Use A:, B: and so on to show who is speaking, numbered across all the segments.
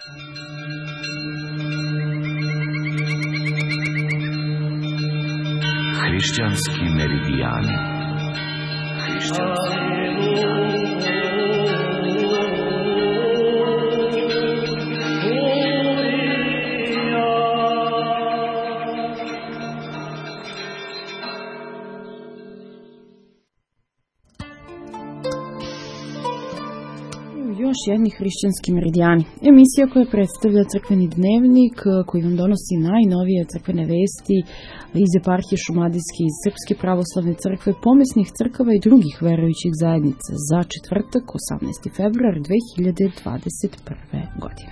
A: Hrišćanski meridijani.
B: Još jedni hrišćanski meridijani. Emisija koja predstavlja crkveni dnevnik koji vam donosi najnovije crkvene vesti iz eparhije Šumadijske, iz Srpske pravoslavne crkve, pomesnih crkava i drugih verujućih zajednica za četvrtak 18. februar 2021. godine.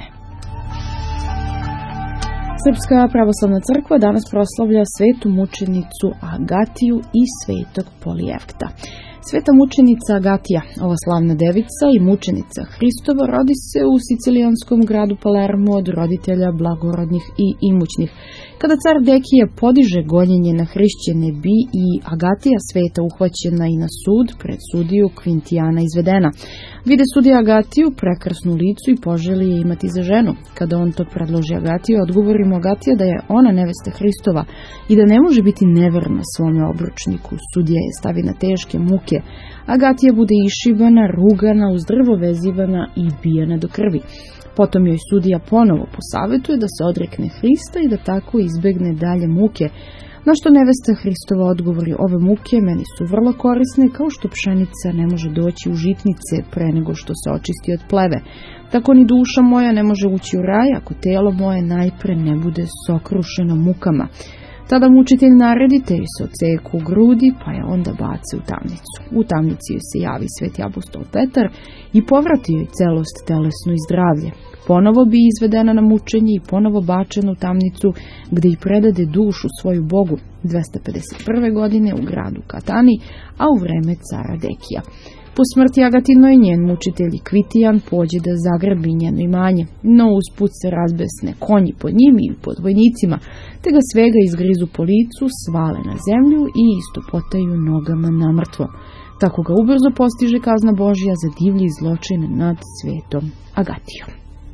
B: Srpska pravoslavna crkva danas proslavlja svetu mučenicu Agatiju i svetog Polijevta. Sveta mučenica Agatija, ova slavna devica i mučenica Hristova, rodi se u sicilijanskom gradu Palermo od roditelja blagorodnih i imućnih. Kada car Dekija podiže gonjenje na hrišćane, bi i Agatija sveta uhvaćena i na sud pred sudiju Kvintijana izvedena. Vide sudija Agatiju, prekrasnu licu i poželi je imati za ženu. Kada on to predloži Agatiju, odgovori mu Agatija da je ona nevesta Hristova i da ne može biti neverna svome obručniku. Sudija je stavi na teške muke. Agatija bude išibana, rugana, uz drvo vezivana i bijana do krvi. Potom joj sudija ponovo posavetuje da se odrekne Hrista i da tako izbegne dalje muke, na što nevesta Hristova odgovori: ove muke meni su vrlo korisne, kao što pšenica ne može doći u žitnice pre nego što se očisti od pleve. Tako ni duša moja ne može ući u raj ako telo moje najpre ne bude sokrušeno mukama. Tada mučitelj naredi te joj se odseku u grudi, pa je onda bace u tamnicu. U tamnici joj se javi sveti apostol Petar i povrati joj celost telesnu i zdravlje. Ponovo bi izvedena na mučenje i ponovo bačena u tamnicu, gde i predade dušu svoju Bogu 251. godine u gradu Katani, a u vreme cara Dekija. Po smrti Agatinoj njen mučitelj Kvitijan pođe da zagrabi njeno imanje, no usput se razbesne konji pod njim i pod vojnicima, te ga svega izgrizu po licu, svale na zemlju i istopotaju nogama na mrtvo. Tako ga ubrzo postiže kazna Božja za divlji zločin nad svetom Agatijom.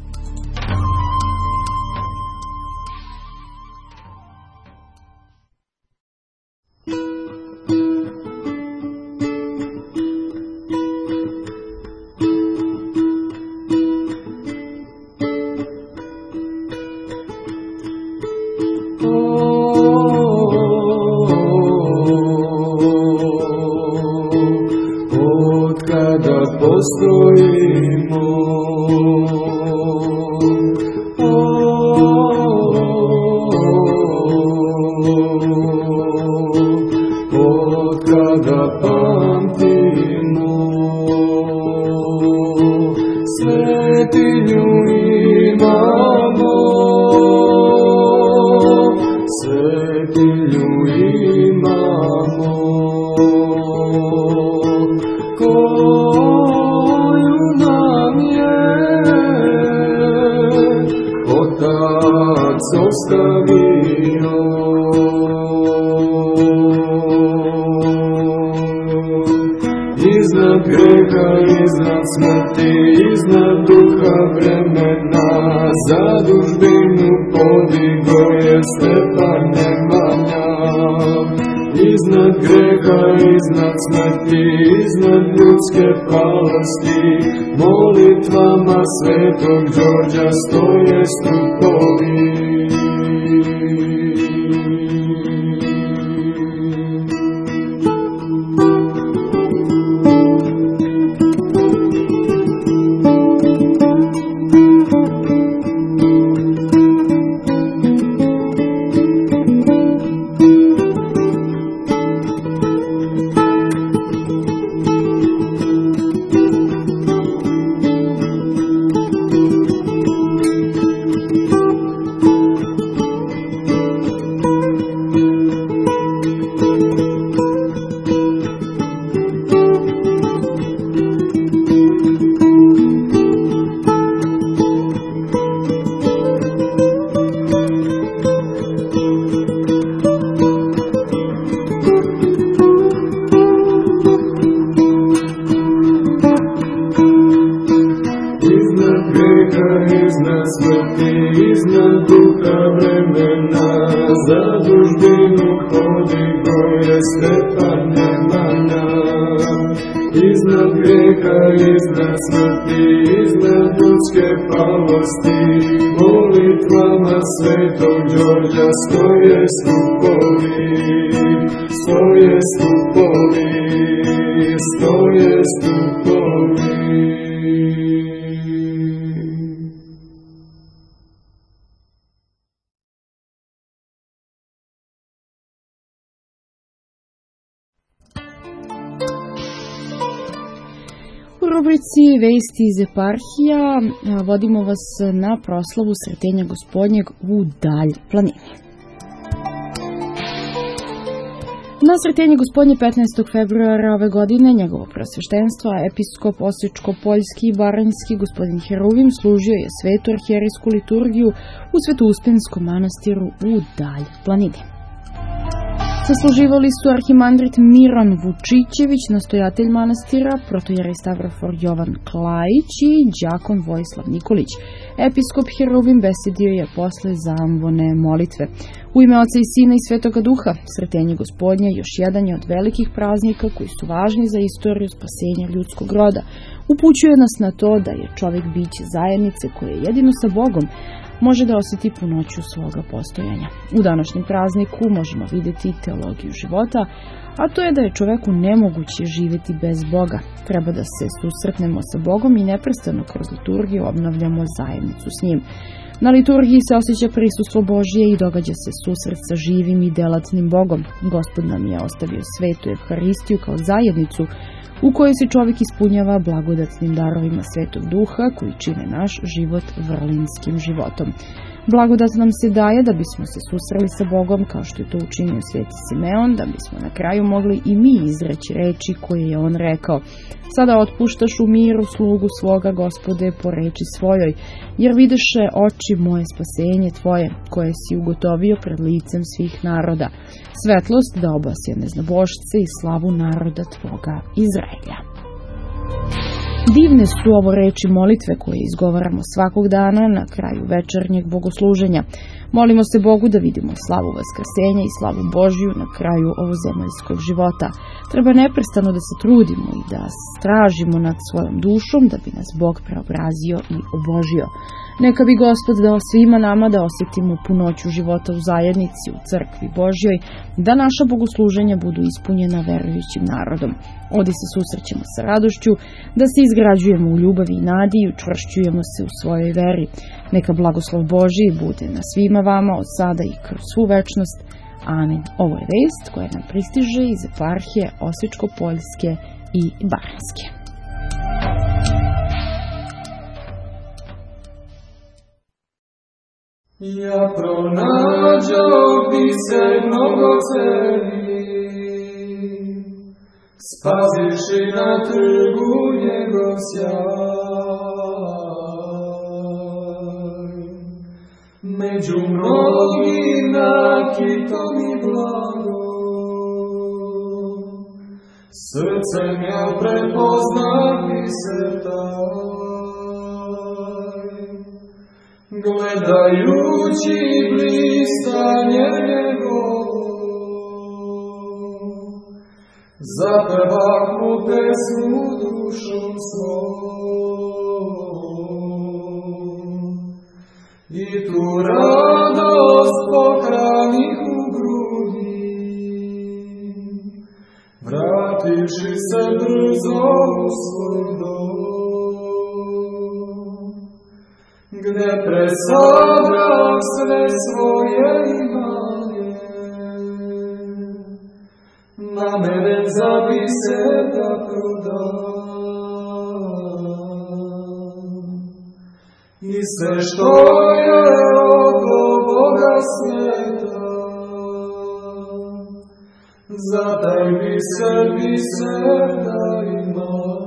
C: Iznad greka, iznad smrti, iznad duha vremena, zadužbinu podigo je Stefan Nemanja. Iznad greha, iznad smrti, iznad ljudske palosti, molitvama svetog Đorđa stoje stupovi. iznad smrti, iznad duha vremena, zadužbinu podigo je Stefan Nemanja. Iznad greha, iznad smrti, iznad ljudske palosti, molitvama Svetog Đorđa stoje stupovi, stoje stupovi, stoje stupovi.
B: U rubrici Vesti iz eparhija vodimo vas na proslavu Sretenja Gospodnjeg u Dalj planini. Na Sretenje Gospodnje 15. februara ove godine njegovo preosveštenstvo, episkop Osječko-Poljski i Baranjski gospodin Heruvim služio je svetu arhijerejsku liturgiju u Svetouspenskom manastiru u Dalj planini. Sasluživali su arhimandrit Miran Vučićević, nastojatelj manastira, protojerej Stavrofor Jovan Klajić i đakon Vojislav Nikolić. Episkop Heruvim besedio je posle zamvone molitve. U ime Oca i Sina i Svetoga Duha, Sretenje Gospodnje još jedan je od velikih praznika koji su važni za istoriju spasenja ljudskog roda. Upućuje nas na to da je čovjek biće zajednice koje jedino sa Bogom može da osjeti punoću svoga postojanja. U današnjem prazniku možemo vidjeti teologiju života, a to je da je čoveku nemoguće živjeti bez Boga. Treba da se susretnemo sa Bogom i neprestano kroz liturgiju obnavljamo zajednicu s njim. Na liturgiji se osjeća prisustvo Božje i događa se susret sa živim i delatnim Bogom. Gospod nam je ostavio svetu Evharistiju kao zajednicu u kojoj se čovjek ispunjava blagodatnim darovima Svetog Duha koji čine naš život vrlinskim životom. Blagodat nam se daje da bismo se susreli sa Bogom kao što je to učinio Sveti Simeon, da bismo na kraju mogli i mi izreći reči koje je on rekao: sada otpuštaš u miru slugu svoga, Gospode, po reči svojoj, jer videše oči moje spasenje tvoje, koje si ugotovio pred licem svih naroda, svetlost da obasje neznabošce i slavu naroda tvoga Izraelja. Divne su ovo reči molitve koje izgovaramo svakog dana na kraju večernjeg bogosluženja. Molimo se Bogu da vidimo slavu vaskrsenja i slavu Božju na kraju ovozemaljskog života. Treba neprestano da se trudimo i da stražimo nad svojom dušom da bi nas Bog preobrazio i obožio. Neka bi Gospod dao svima nama da osjetimo punoću života u zajednici, u crkvi Božjoj, da naša bogosluženja budu ispunjena verujućim narodom. Ovdje se susrećemo sa radošću, da se izgrađujemo u ljubavi i nadi i učvršćujemo se u svojoj veri. Neka blagoslov Božji bude na svima vama od sada i kroz svu večnost. Amin. Ovo je vest koja nam pristiže iz eparhije Osječko-Poljske i Baranjske.
C: Ja pronađao biser mnogoceni, spaziši na trgu njegov sjaj. Među mnogim nakitom i blago, srcem ja prepoznam biser taj. Gledajući blistanje njegovo, zapevah mu pesmu dušom svojom. I tu radost pohranih u grudi, vrativši se brzo u svoj dom. Gde presadrah sve svoje imanje, nameren za biser da prodam. I sve što je od Boga sveta, za taj biser da imam.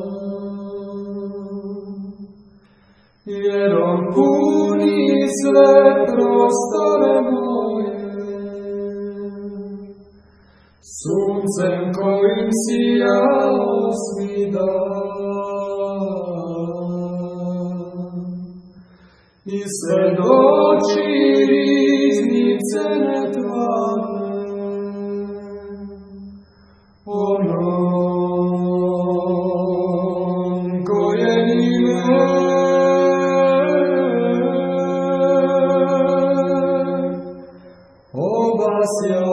C: Jer on puni sve prostore moje, suncem kojim sija osmi dan. i svedoči riznice netvane, onom koje ime obasja.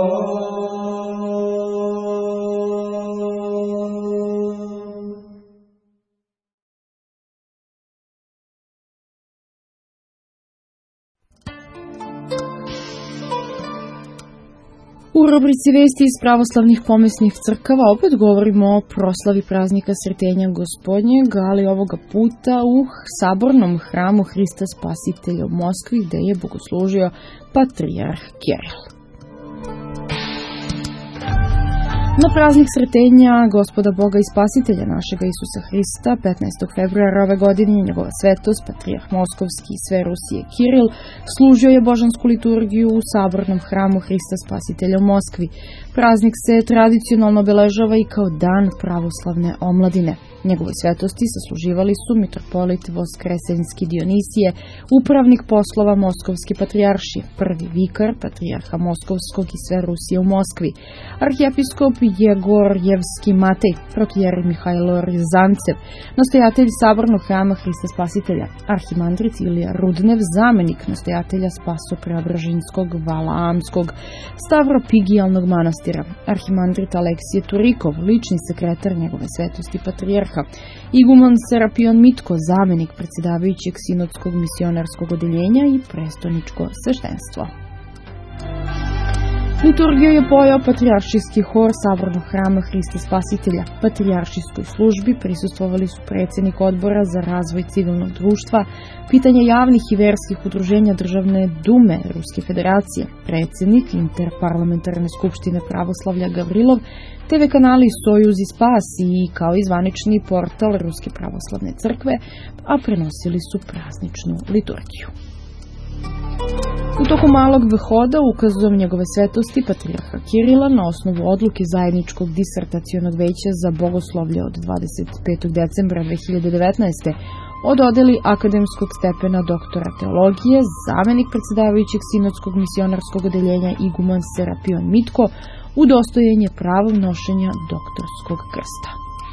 B: U rubrici vesti iz pravoslavnih pomesnih crkava opet govorimo o proslavi praznika Sretenja Gospodnjeg, ali ovoga puta u sabornom hramu Hrista Spasitelja u Moskvi, gde je bogoslužio patrijarh Kiril. Na praznik Sretenja Gospoda Boga i Spasitelja našega Isusa Hrista 15. februara ove godine njegova svetost, patrijarh Moskovski i sve Rusije Kiril, služio je božansku liturgiju u sabornom hramu Hrista Spasitelja u Moskvi. Praznik se tradicionalno obeležava i kao dan pravoslavne omladine. Njegovoj svetosti sasluživali su mitropolit Voskresenski Dionisije, upravnik poslova Moskovske patrijaršije, prvi vikar patrijarha Moskovskog i sve Rusije u Moskvi, arhijepiskop Jegorjevski Matej, protijerej Mihajlo Rizancev, nastojatelj sabornog hrama Hrista Spasitelja, arhimandrit Ilija Rudnev, zamenik nastojatelja Spaso-Preobraženskog Valaamskog Stavropigijalnog manastira, arhimandrit Aleksije Turikov, lični sekretar njegove svetosti patrijarha, iguman Serapion Mitko, zamenik predsjedavajućeg sinodskog misionarskog odeljenja i prestoničko sveštenstvo. Liturgiju je pojao patrijaršijski hor sabornog hrama Hrista Spasitelja. Patrijaršijskoj službi prisustvovali su predsjednik odbora za razvoj civilnog društva, pitanja javnih i verskih udruženja Državne dume Ruske federacije, predsjednik Interparlamentarne skupštine pravoslavlja Gavrilov, TV kanali Sojuz i Spas i kao i zvanični portal Ruske pravoslavne crkve, a prenosili su prazničnu liturgiju. U toku malog vhoda ukazom njegove svetosti patrijarha Kirila na osnovu odluke zajedničkog disertacionog veća za bogoslovlje od 25. decembra 2019. o dodeli akademskog stepena doktora teologije, zamenik predsjedavajućeg sinodskog misionarskog odeljenja iguman Serapion Mitko udostojen je pravom nošenja doktorskog krsta.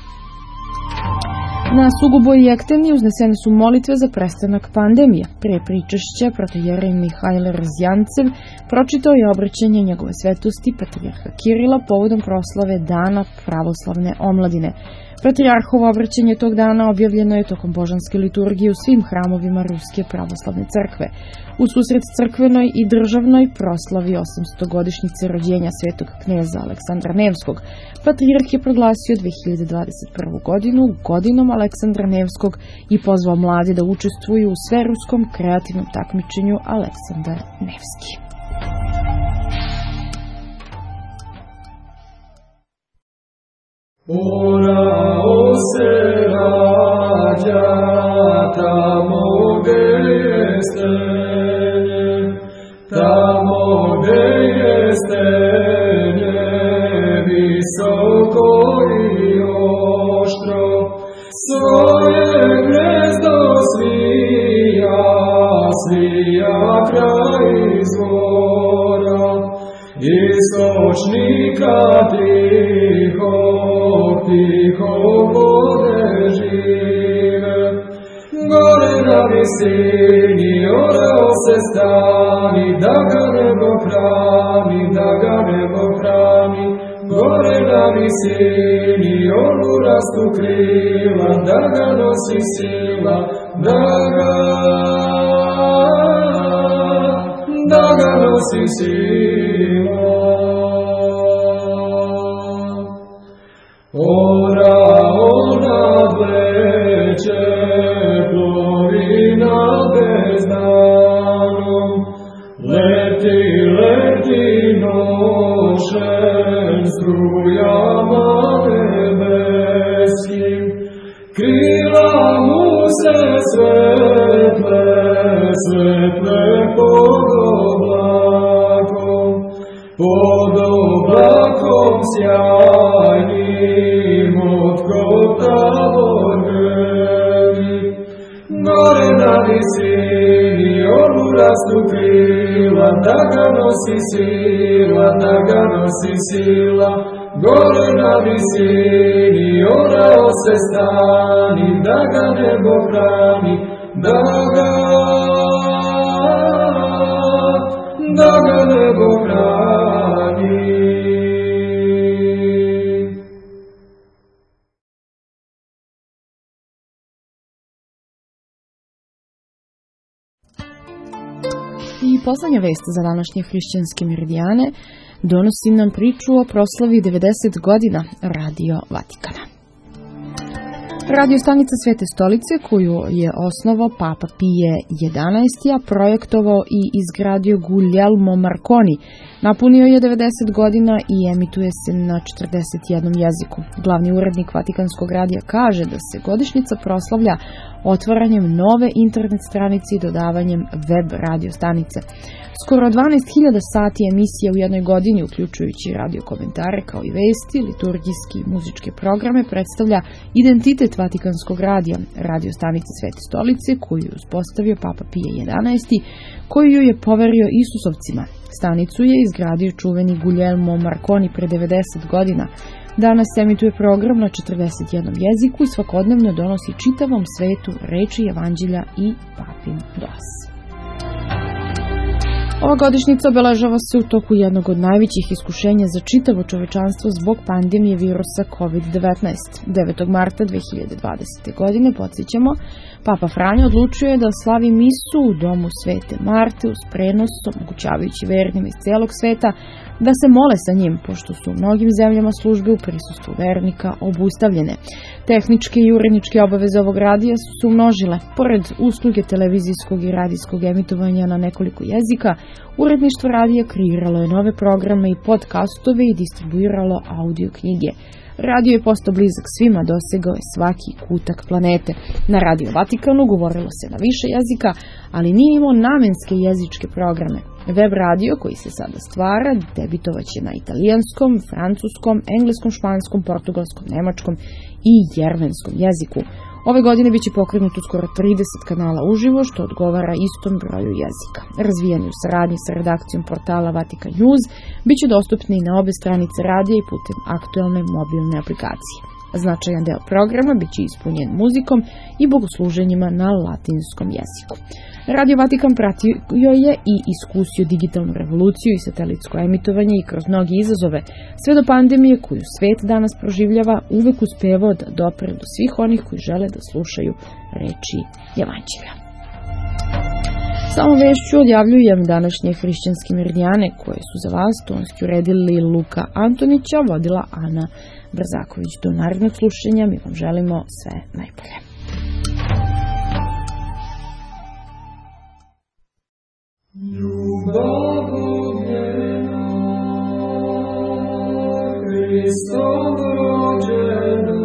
B: Na Sugoboj i Ekteni uznesene su molitve za prestanak pandemije. Prije pričešća protijerej Mihajl Rizancev pročitao je obraćanje njegove svetosti patrijarha Kirila povodom proslave Dana pravoslavne omladine. Patrijarhovo obraćanje tog dana objavljeno je tokom božanske liturgije u svim hramovima Ruske pravoslavne crkve. U susret crkvenoj i državnoj proslavi 800-godišnjice rođenja svetog kneza Aleksandra Nevskog, patrijarh je proglasio 2021. godinu godinom Aleksandra Nevskog i pozvao mlade da učestvuju u sveruskom kreativnom takmičenju Aleksandar Nevski.
C: Orao se rađa tamo gde je stenje, tamo gde je stenje, visoko i oštro, svoje gnezdo svija, svija kraj izvora, istočnika tiho vode žive. Gore na visini orao se stani, da ga nebo hrani, da ga nebo hrani. Gore na visini onu rastu krila, da ga nosi sila, da ga nosi sila. Orao nadleće, plovi nad bezdanom, leti nošen strujama nebeskim, krila mu se svetle pod oblakom sjajnim otkotavor grmi. Gore na visini rastu krila, da ga nosi sila, da ga nosi sila. Gore na visini, orao se stani, da ga nebo hrani, da ga nebo hrani.
B: I poslednja vest za današnje hrišćanske meridijane donosi nam priču o proslavi 90 godina Radio Vatikana. Radio stanica Svete stolice, koju je osnovao Papa Pije XI, a projektovao i izgradio Guglielmo Marconi, napunio je 90 godina i emituje se na 41 jeziku. Glavni urednik Vatikanskog radija kaže da se godišnjica proslavlja otvaranjem nove internet stranice i dodavanjem web radio stanice. Skoro 12.000 sati emisija u jednoj godini, uključujući radio komentare kao i vesti, liturgijski i muzičke programe, predstavlja identitet Vatikanskog radija, radio stanice Svete stolice, koju je uspostavio Papa Pije XI, koju ju je poverio Isusovcima. Stanicu je izgradio čuveni Guglielmo Marconi pre 90 godina. Danas emituje program na 41 jeziku i svakodnevno donosi čitavom svetu reči evanđelja i papin glas. Ova godišnjica obeležava se u toku jednog od najvećih iskušenja za čitavo čovečanstvo zbog pandemije virusa COVID-19. 9. marta 2020. godine, podsjećamo, Papa Franjo odlučio je da slavi misu u domu Svete Marte uz prenos, omogućavajući vernima iz celog sveta da se mole sa njim, pošto su u mnogim zemljama službe u prisustvu vernika obustavljene. Tehničke i uredničke obaveze ovog radija su se umnožile. Pored usluge televizijskog i radijskog emitovanja na nekoliko jezika, uredništvo radija kreiralo je nove programe i podcastove i distribuiralo audio knjige. Radio je postao blizak svima, dosegao je svaki kutak planete. Na Radio Vatikanu govorilo se na više jezika, ali nije imao namenske jezičke programe. Web radio koji se sada stvara debitovaće na italijanskom, francuskom, engleskom, španskom, portugalskom, nemačkom i jermenskom jeziku. Ove godine biće pokrenuto skoro 30 kanala uživo, što odgovara istom broju jezika. Razvijeni u saradnji sa redakcijom portala Vatican News, biće dostupni i na obe stranice radija i putem aktuelne mobilne aplikacije. Značajan deo programa biće ispunjen muzikom i bogosluženjima na latinskom jeziku. Radio Vatikan pratio je i iskusio digitalnu revoluciju i satelitsko emitovanje i kroz mnogi izazove, sve do pandemije koju svet danas proživljava, uvek uspevao da dopre do svih onih koji žele da slušaju reči evanđelja. Samo vešću odjavljujem današnje hrišćanske meridijane koje su za vas tonski uredili Luka Antonića, vodila Ana Brzaković. Do narednog slušanja, mi vam želimo sve najbolje.
C: Ljubav ognjena, Hristom rođena,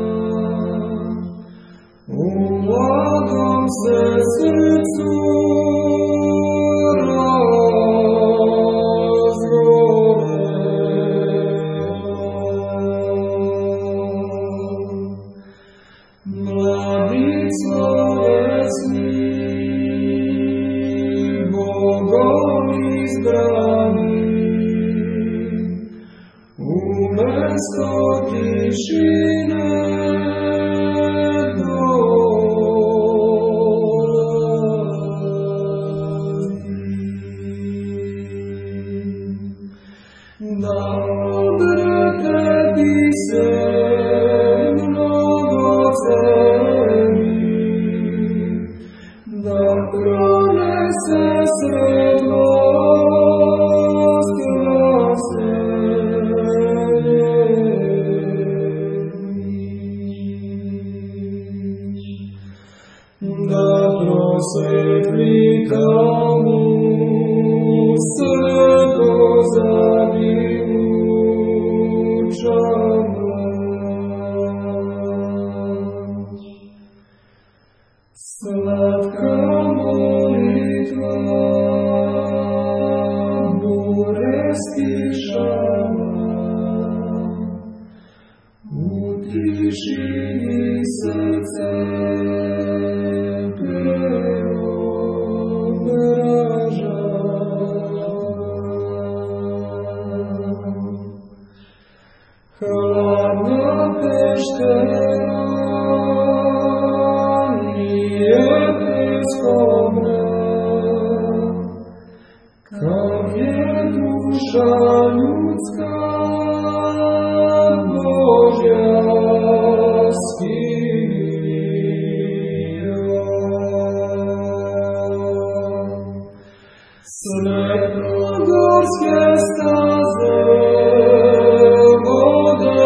C: u mladom se srcu
D: Srce,
C: duša ljudska Božja skira. Svetogorske staze vode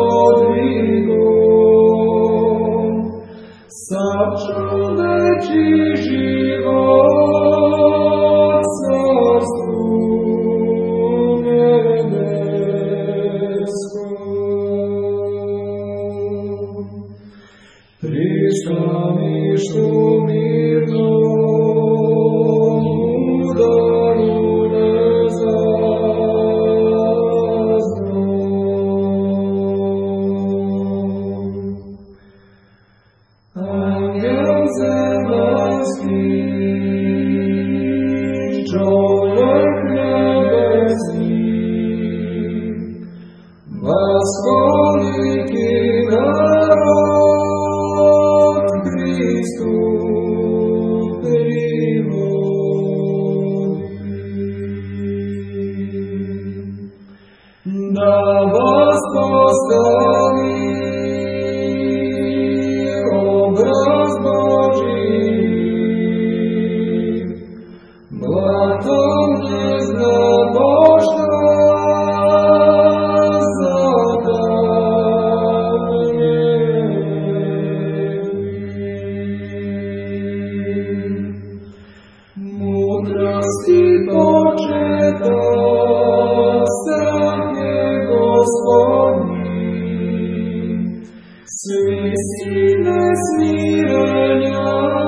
C: podvigom, sav čoveči život carstvu nebeskom. Pristaništu mirnom u danu nezaznom. Angel zemaljski, čovjek nebesni, vas koliki narod Hristu privodi. Da vas postavi obraz Božji, blatom gnezda Božja zadavljevi. Mudrosti početak strah je Gospodnji, svi sine smirenja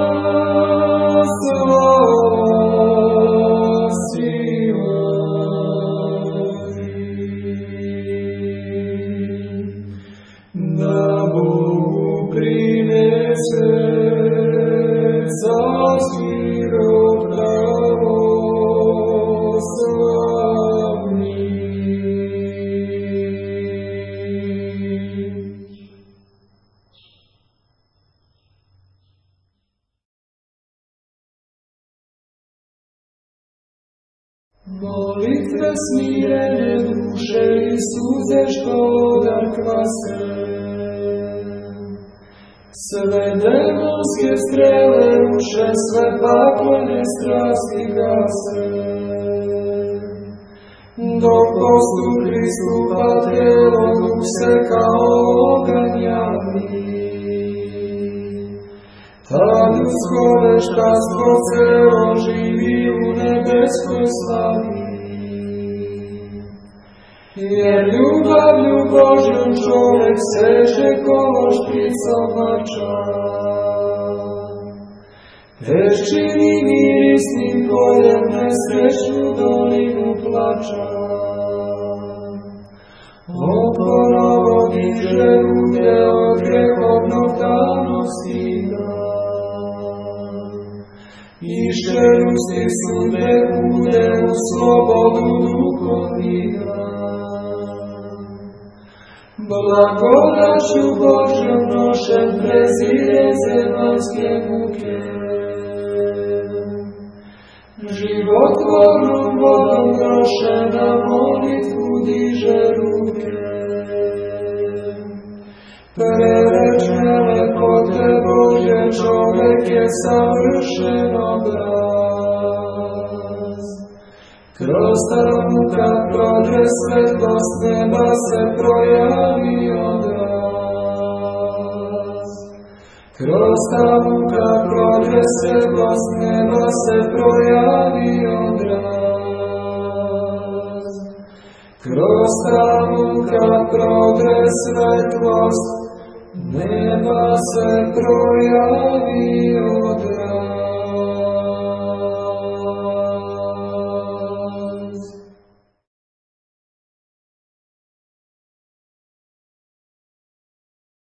C: spasilavi. Da Bogu prinese carski rod pravoslavni. Molitve smirene duše i suze što dar kvase, sve demonske strele ruše, sve paklene strasti gase. Dok postu pristupa tijelo, duh se kao oganj javi, ta ljudsko veštastvo celo živi u nebeskoj slavi. Jer ljubavlju Božjom čovjek seže kolo šprica mača, te čini mirisnim poljem nesrećnu dolinu plača. Oponovo diže ruke od grehovnog davnog stida, i šerusti sude ude u slobodu duhovnika. Blagodaću Božjom nošen prezire zemaljske muke, životvornom vodom nošen na molitvu diže ruke. Prerečne lepote Božje čovjek je savršen obraz. Kroz ta muka prođe svetlost neba se projavi odraz. Kroz ta muka prođe svetlost neba se projavi odraz. Kroz ta muka prođe svetlost neba se projavi odraz.